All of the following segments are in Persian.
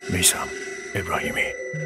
میثم ابراهیمی.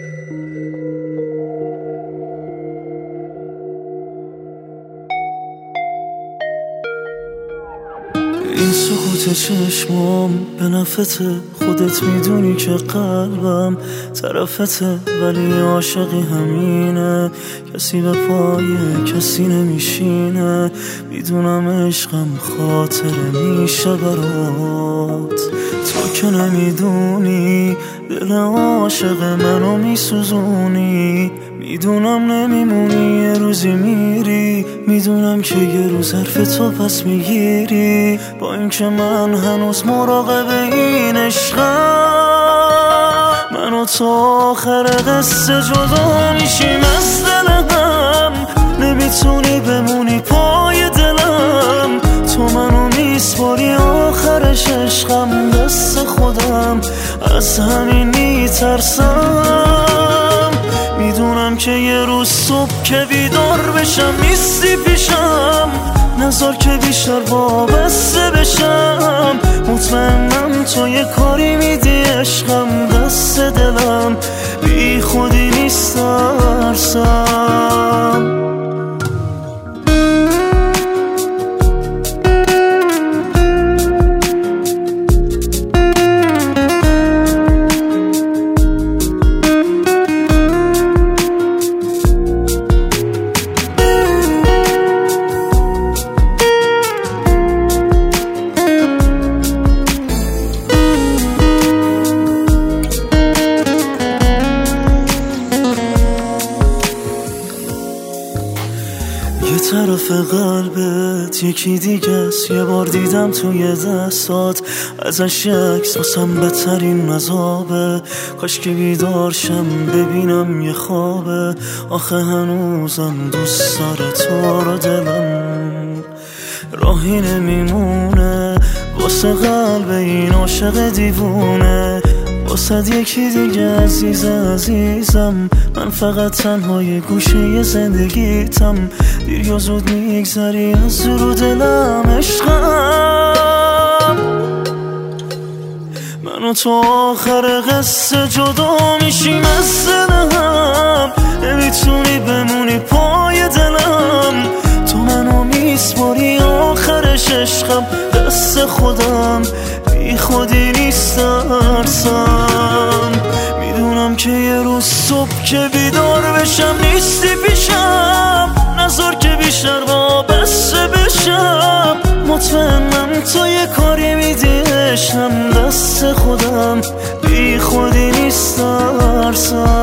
این سکوت چشمام به نفته، خودت میدونی که قلبم طرفته، ولی عاشقی همینه، کسی به پای کسی نمیشینه. میدونم عشقم خاطره میشه برات، تو که نمیدونی دل عاشق منو میسوزونی. میدونم نمیمونی، یه روزی میری، میدونم که یه روز حرف تو پس میگیری. با اینکه من هنوز مراقب این عشقم، من و تو آخر قصه جدا میشیم از دلم. نمیتونی بمونی پای دلم، تو منو میسپاری آخرش عشقم دست خودم. از همین میترسم، میدونم که یه روز صبح که بیدار بشم نیستی پیشم. نذار که بیشتر وابسته بشم، مطمئنم تو یه کاری میدی عشقم دست دلم. بی خودی نیست ترسم. یه طرف قلبت یکی دیگه است، یه بار دیدم توی دستات ازش عکس، واسم بدترین عذابه. کاش که بیدار شم ببینم یه خوابه، آخه هنوزم دوست داره تو رو دلم. راهی نمیمونه واسه قلب این عاشق دیوونه، واسه یکی دیگه عزیزم. من فقط تنهای گوشه زندگیتم، دیر یا زود میگذری از رو دلم عشقم. من و تو آخر قصه جدا میشیم از دلم. نمیتونی بمونی پای دلم، تو منو میسپاری آخرش عشقم دست خودم. بی خودی نیست ترسم، میدونم که یه روز صبح که بیدار بشم نیستی پیشم. نذار که بیشتر وابسته بشم، مطمئنم تو یه کاری میدی عشقم دست خودم. بی خودی نیست ترسم.